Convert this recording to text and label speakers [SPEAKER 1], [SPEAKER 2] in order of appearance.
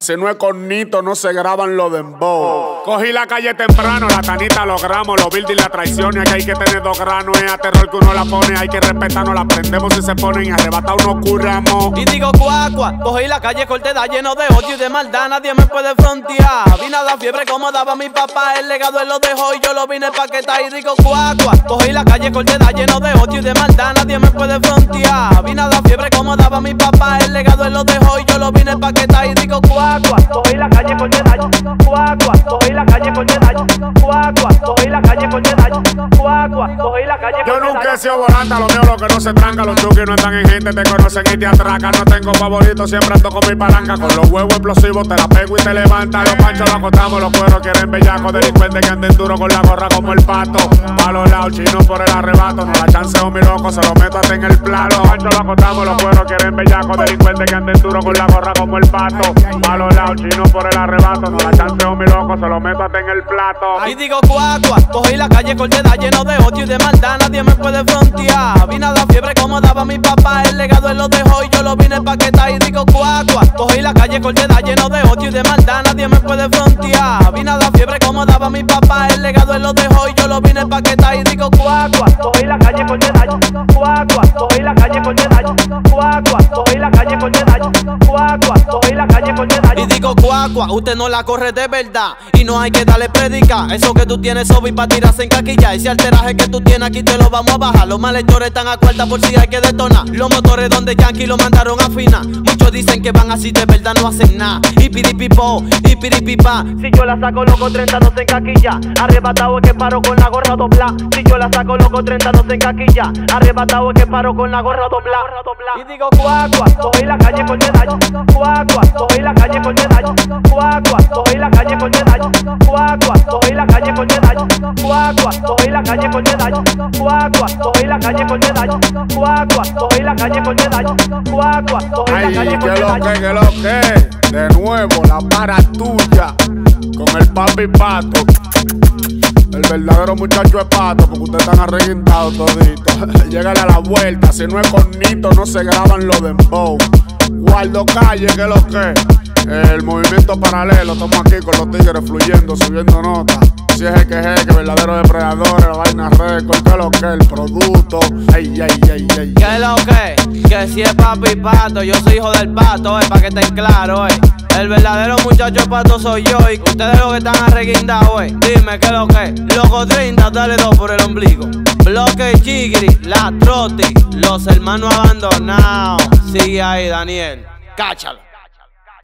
[SPEAKER 1] Si no es cornito, no se graban los dembow. Cogí la calle temprano, la tanita logramos. Los building la traiciones, que hay que tener 2 granos. Es a terror que uno la pone, hay que respetarnos. La prendemos si se ponen arrebatados, nos curamos.
[SPEAKER 2] Y digo cuacua, cogí la calle cortada lleno de odio y de maldad. Nadie me puede frontear. Vine a la fiebre como daba mi papá. El legado él lo dejó y yo lo vine paquetar. Y digo cuacua, cogí la calle cortada lleno de odio y de maldad. Nadie me puede frontear. Vine a la fiebre como daba mi papá. El legado él lo dejó y yo lo vine paquetar. Y digo cuacua, cogí la calle cortada, cuacua, cogí la calle cortada, cuacua, cogí la calle cortada, cuacua, cogí la calle cortada.
[SPEAKER 1] Yo nunca he sido volanta, lo mío lo que no se tranca. Los chuquis no están en gente, te conocen y te atracan. No tengo favorito, siempre ando con mi palanca. Con los huevos explosivos te la pego y te levanta. Los panchos los acostamos, los cueros quieren bellacos. Delincuentes que anden duro con la gorra como el pato. Pa' los lados, chino por el arrebato. No la chanceo mi loco, se lo meto hasta en el plato. Los panchos los acostamos, los cueros quieren bellacos. Delincuentes que anden duro con la gorra como el pato. Pa' los lados, chino por el arrebato. No la chanceo mi loco, se lo meto hasta en el plato.
[SPEAKER 2] Y digo cuacua, cogí la calle cortada lleno de odio y de maldad. Nadie me puede frontear. Vine a la fiebre como daba mi papá. El legado él lo dejó y yo lo vine paquetar. Y digo cuacua, cogí la calle cortada lleno de odio y de maldad. Nadie me puede frontear. Vine a la fiebre como daba mi papá. El legado él lo dejó y yo lo vine paquetar. Y digo cuacua, cogí la calle cortada, cuacua, cogí la calle cortada, cuacua, cogí la calle cortada, cuacua, cogí la calle cortada. Y digo cuacua, usted no la corre de verdad y no hay que darle predica. Eso que tú tienes sobi pa' tirarse en caquilla. Ese alteraje que tú tienes aquí te lo vamos a bajar. Los malhechores están a cuarta por si hay que detonar. Los motores donde Yankee lo mandaron a afinar. Muchos dicen que van así, de verdad no hacen nada. Y piripipo, y piripipa. Si yo la saco loco 30 no se encaquilla. Arrebatado es que paro con la gorra dobla. Si yo la saco loco 30 no se encaquilla. Arrebatado es que paro con la gorra dobla. Y digo cuacua, cogí la calle cortada, cuacua, cogí la calle cortada, cuacua, cogí la calle cortada, cuacua, cogí la calle cortada, cuacua, cogí la calle cortada, cuacua, cogí la calle cortada, cuacua, cogí la calle cortada, cuacua, cogí la calle cortada.
[SPEAKER 1] ¿Qué lo que? De nuevo, la para tuya con el papi Pato. El verdadero muchacho es Pato, porque ustedes están arreguintados toditos. Llegale a la vuelta, si no es cornito, no se graban los dembow. Guardo calle, que lo que? El movimiento paralelo, estamos aquí con los tigres fluyendo, subiendo notas. Si es el que verdadero depredador, la vaina récord, que lo que? El producto, ey, ey, ey, ey.
[SPEAKER 2] ¿Qué lo que si es papi Pato, yo soy hijo del Pato, pa' que estén claros, El verdadero muchacho Pato soy yo y ustedes los que están arreguindados, Dime qué lo que, loco 30, dale 2 por el ombligo. Bloque Chigri, la Troti, los hermanos abandonados. Sigue ahí, Daniel, cáchalo.